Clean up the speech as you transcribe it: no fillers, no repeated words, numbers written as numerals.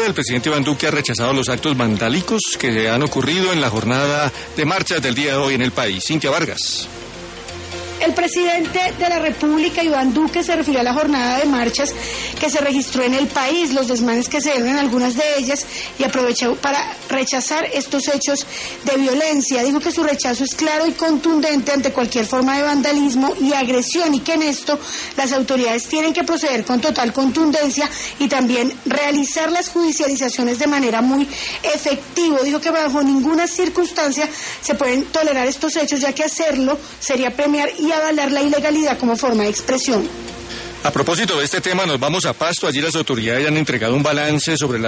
el presidente Iván Duque ha rechazado los actos vandálicos que han ocurrido en la jornada de marchas del día de hoy en el país. Cintia Vargas. El presidente de la República, Iván Duque, se refirió a la jornada de marchas que se registró en el país, los desmanes que se dieron en algunas de ellas, y aprovechó para rechazar estos hechos de violencia. Dijo que su rechazo es claro y contundente ante cualquier forma de vandalismo y agresión, y que en esto las autoridades tienen que proceder con total contundencia y también realizar las judicializaciones de manera muy efectiva. Dijo que bajo ninguna circunstancia se pueden tolerar estos hechos, ya que hacerlo sería premiar y avalar la ilegalidad como forma de expresión. A propósito de este tema, nos vamos a Pasto. Allí las autoridades han entregado un balance sobre la